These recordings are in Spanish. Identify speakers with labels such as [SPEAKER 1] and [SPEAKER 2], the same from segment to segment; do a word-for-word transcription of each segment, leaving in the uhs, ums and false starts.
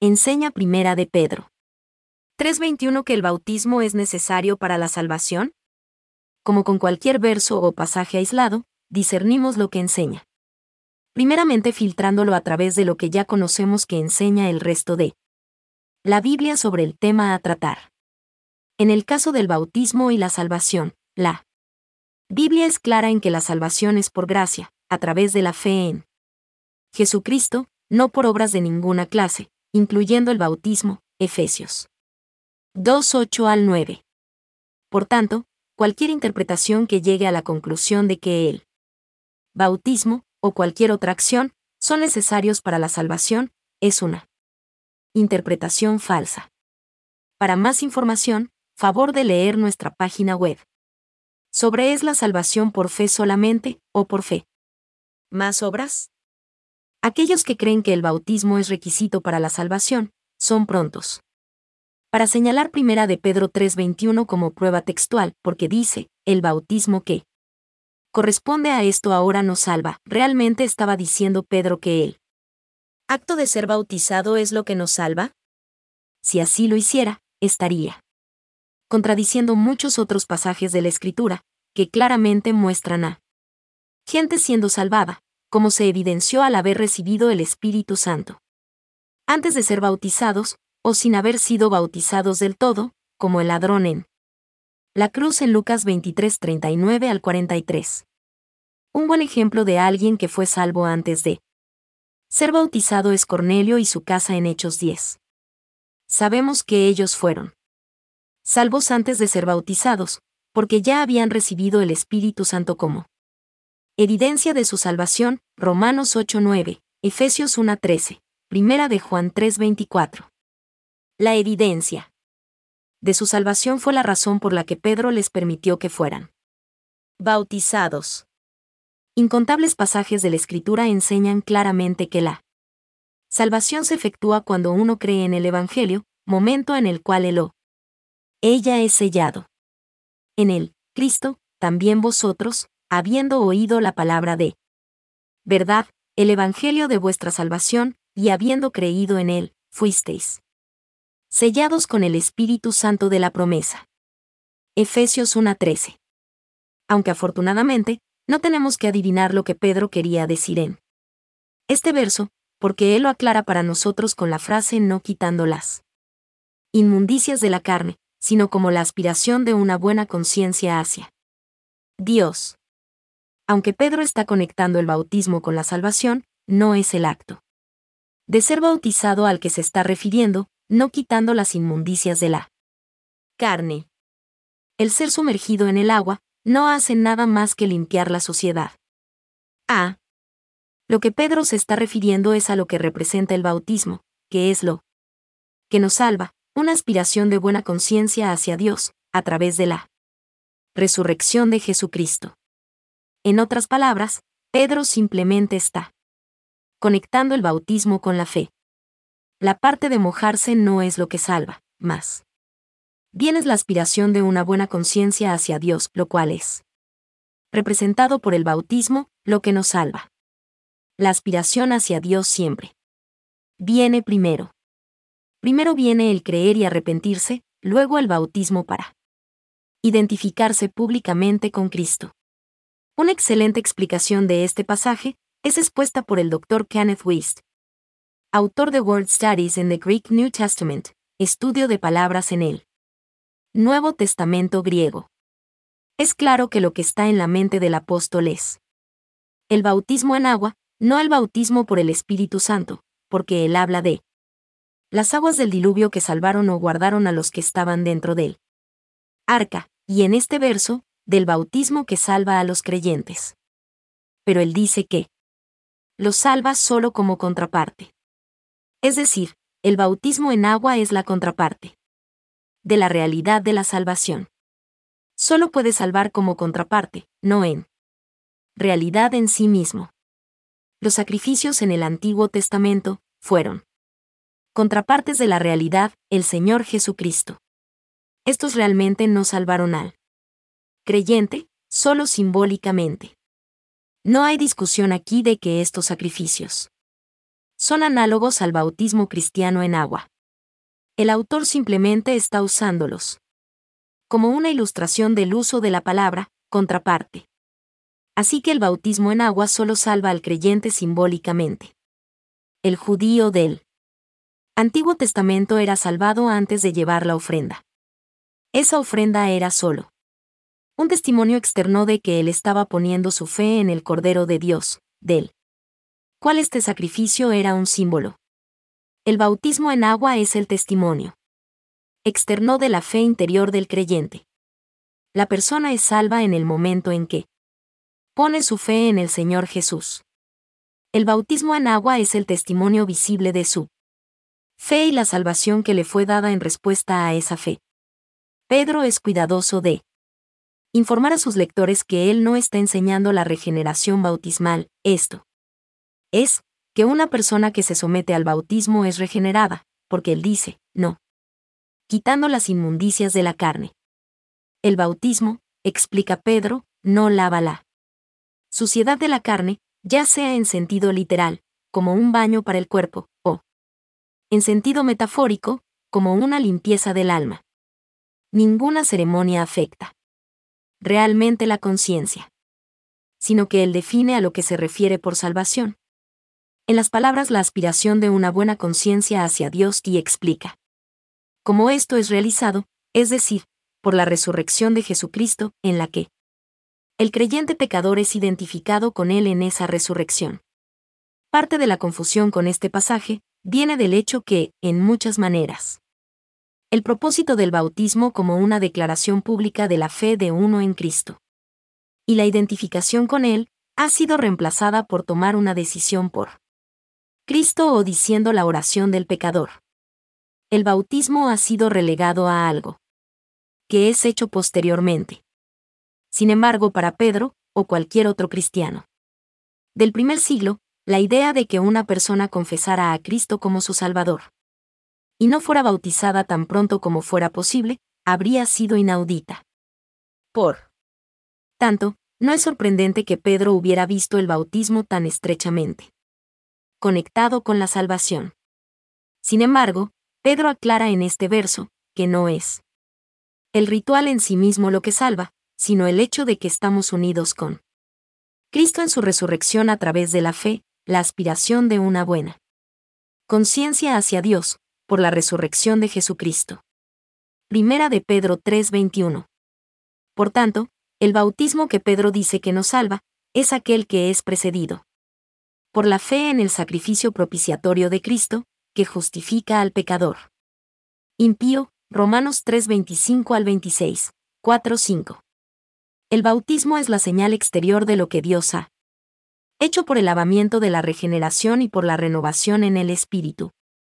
[SPEAKER 1] enseña Primera de Pedro tres veintiuno que el bautismo es necesario para la salvación? Como con cualquier verso o pasaje aislado, discernimos lo que enseña. Primeramente filtrándolo a través de lo que ya conocemos que enseña el resto de la Biblia sobre el tema a tratar. En el caso del bautismo y la salvación, la Biblia es clara en que la salvación es por gracia, a través de la fe en Jesucristo, no por obras de ninguna clase, incluyendo el bautismo, Efesios dos ocho al nueve. Por tanto, cualquier interpretación que llegue a la conclusión de que el bautismo, o cualquier otra acción, son necesarios para la salvación, es una interpretación falsa. Para más información, favor de leer nuestra página web. Sobre ¿es la salvación por fe solamente, o por fe más obras? Aquellos que creen que el bautismo es requisito para la salvación, son prontos para señalar Primera de Pedro tres veintiuno como prueba textual, porque dice, el bautismo que corresponde a esto ahora nos salva. ¿Realmente estaba diciendo Pedro que el acto de ser bautizado es lo que nos salva? Si así lo hiciera, estaría contradiciendo muchos otros pasajes de la Escritura, que claramente muestran a gente siendo salvada, como se evidenció al haber recibido el Espíritu Santo antes de ser bautizados, o sin haber sido bautizados del todo, como el ladrón en la cruz en Lucas veintitrés treinta y nueve al cuarenta y tres. Un buen ejemplo de alguien que fue salvo antes de ser bautizado es Cornelio y su casa en Hechos diez. Sabemos que ellos fueron salvos antes de ser bautizados, porque ya habían recibido el Espíritu Santo como evidencia de su salvación, Romanos ocho nueve, Efesios uno trece, Primera de Juan tres veinticuatro. La evidencia de su salvación fue la razón por la que Pedro les permitió que fueran bautizados. Incontables pasajes de la Escritura enseñan claramente que la salvación se efectúa cuando uno cree en el Evangelio, momento en el cual el o ella es sellado en él, Cristo, también vosotros, habiendo oído la palabra de verdad, el Evangelio de vuestra salvación, y habiendo creído en él, fuisteis sellados con el Espíritu Santo de la promesa. Efesios uno trece. Aunque afortunadamente, no tenemos que adivinar lo que Pedro quería decir en este verso, porque él lo aclara para nosotros con la frase no quitando las inmundicias de la carne, sino como la aspiración de una buena conciencia hacia Dios. Aunque Pedro está conectando el bautismo con la salvación, no es el acto de ser bautizado al que se está refiriendo, no quitando las inmundicias de la carne. El ser sumergido en el agua no hace nada más que limpiar la suciedad. A. Lo que Pedro se está refiriendo es a lo que representa el bautismo, que es lo que nos salva, una aspiración de buena conciencia hacia Dios, a través de la resurrección de Jesucristo. En otras palabras, Pedro simplemente está conectando el bautismo con la fe. La parte de mojarse no es lo que salva, más bien es la aspiración de una buena conciencia hacia Dios, lo cual es representado por el bautismo, lo que nos salva. La aspiración hacia Dios siempre viene primero. Primero viene el creer y arrepentirse, luego el bautismo para identificarse públicamente con Cristo. Una excelente explicación de este pasaje es expuesta por el doctor Kenneth Wuest, autor de Word Studies in the Greek New Testament, estudio de palabras en el Nuevo Testamento griego. Es claro que lo que está en la mente del apóstol es el bautismo en agua, no el bautismo por el Espíritu Santo, porque él habla de las aguas del diluvio que salvaron o guardaron a los que estaban dentro del arca, y en este verso, del bautismo que salva a los creyentes. Pero él dice que los salva solo como contraparte. Es decir, el bautismo en agua es la contraparte de la realidad de la salvación. Solo puede salvar como contraparte, no en realidad en sí mismo. Los sacrificios en el Antiguo Testamento fueron contrapartes de la realidad, el Señor Jesucristo. Estos realmente no salvaron al creyente, solo simbólicamente. No hay discusión aquí de que estos sacrificios son análogos al bautismo cristiano en agua. El autor simplemente está usándolos como una ilustración del uso de la palabra contraparte. Así que el bautismo en agua solo salva al creyente simbólicamente. El judío del Antiguo Testamento era salvado antes de llevar la ofrenda. Esa ofrenda era solo un testimonio externo de que él estaba poniendo su fe en el Cordero de Dios, del cual este sacrificio era un símbolo. El bautismo en agua es el testimonio externo de la fe interior del creyente. La persona es salva en el momento en que pone su fe en el Señor Jesús. El bautismo en agua es el testimonio visible de su fe y la salvación que le fue dada en respuesta a esa fe. Pedro es cuidadoso de informar a sus lectores que él no está enseñando la regeneración bautismal, esto es, que una persona que se somete al bautismo es regenerada, porque él dice, no, quitando las inmundicias de la carne. El bautismo, explica Pedro, no lava la suciedad de la carne, ya sea en sentido literal, como un baño para el cuerpo, o en sentido metafórico, como una limpieza del alma. Ninguna ceremonia afecta realmente la conciencia, sino que él define a lo que se refiere por salvación. En las palabras, la aspiración de una buena conciencia hacia Dios, y explica cómo esto es realizado, es decir, por la resurrección de Jesucristo, en la que el creyente pecador es identificado con él en esa resurrección. Parte de la confusión con este pasaje viene del hecho que, en muchas maneras, el propósito del bautismo como una declaración pública de la fe de uno en Cristo y la identificación con él ha sido reemplazada por tomar una decisión por Cristo o diciendo la oración del pecador. El bautismo ha sido relegado a algo que es hecho posteriormente. Sin embargo, para Pedro, o cualquier otro cristiano del primer siglo, la idea de que una persona confesara a Cristo como su Salvador y no fuera bautizada tan pronto como fuera posible, habría sido inaudita. Por tanto, no es sorprendente que Pedro hubiera visto el bautismo tan estrechamente conectado con la salvación. Sin embargo, Pedro aclara en este verso que no es el ritual en sí mismo lo que salva, sino el hecho de que estamos unidos con Cristo en su resurrección a través de la fe, la aspiración de una buena conciencia hacia Dios, por la resurrección de Jesucristo. Primera de Pedro tres veintiuno. Por tanto, el bautismo que Pedro dice que nos salva, es aquel que es precedido por la fe en el sacrificio propiciatorio de Cristo, que justifica al pecador impío, Romanos tres veinticinco al veintiséis, cuatro cinco. El bautismo es la señal exterior de lo que Dios ha hecho por el lavamiento de la regeneración y por la renovación en el Espíritu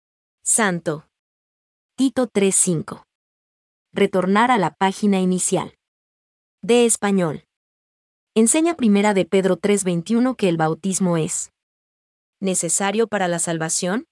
[SPEAKER 1] Santo. Tito tres cinco. Retornar a la página inicial. De español. Enseña Primera de Pedro tres veintiuno que el bautismo es necesario para la salvación.